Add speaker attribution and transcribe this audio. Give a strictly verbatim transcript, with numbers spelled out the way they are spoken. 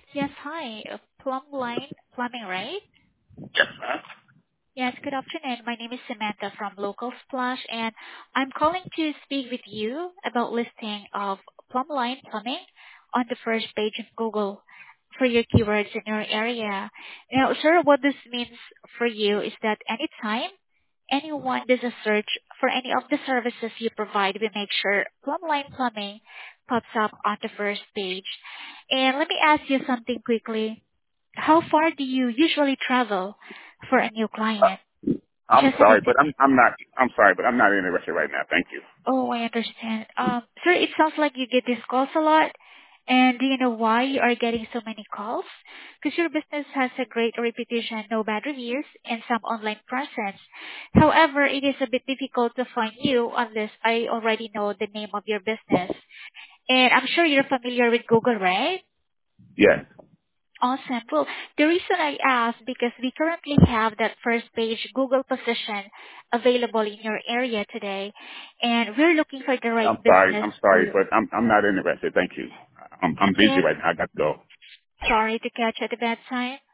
Speaker 1: Yes, hi. Uh, Plumb Line Plumbing, right?
Speaker 2: Yes, ma'am.
Speaker 1: Yes, good afternoon. My name is Samantha from Local Splash, and I'm calling to speak with you about listing of Plumb Line Plumbing on the first page of Google for your keywords in your area. Now, sir, what this means for you is that anytime anyone does a search for any of the services you provide, we make sure Plumb Line Plumbing pops up on the first page. And let me ask you something quickly. How far do you usually travel for a new
Speaker 2: Uh,
Speaker 1: client?
Speaker 2: I'm
Speaker 1: Just an
Speaker 2: sorry, but
Speaker 1: estimate.
Speaker 2: I'm I'm not. I'm sorry, but I'm not interested right now. Thank you.
Speaker 1: Oh, I understand. Um, sir, it sounds like you get these calls a lot. And do you know why you are getting so many calls? Because your business has a great reputation, no bad reviews, and some online presence. However, it is a bit difficult to find you unless I already know the name of your business. And I'm sure you're familiar with Google, right?
Speaker 2: Yes,
Speaker 1: Awesome. Well, the reason I asked because we currently have that first page Google position available in your area today, and we're looking for the right
Speaker 2: I'm sorry.
Speaker 1: business
Speaker 2: I'm
Speaker 1: for
Speaker 2: sorry,
Speaker 1: you.
Speaker 2: but I'm I'm not interested. Thank you. I'm I'm busy
Speaker 1: Yes,
Speaker 2: right now. I got to go.
Speaker 1: sorry to catch you at a bad time.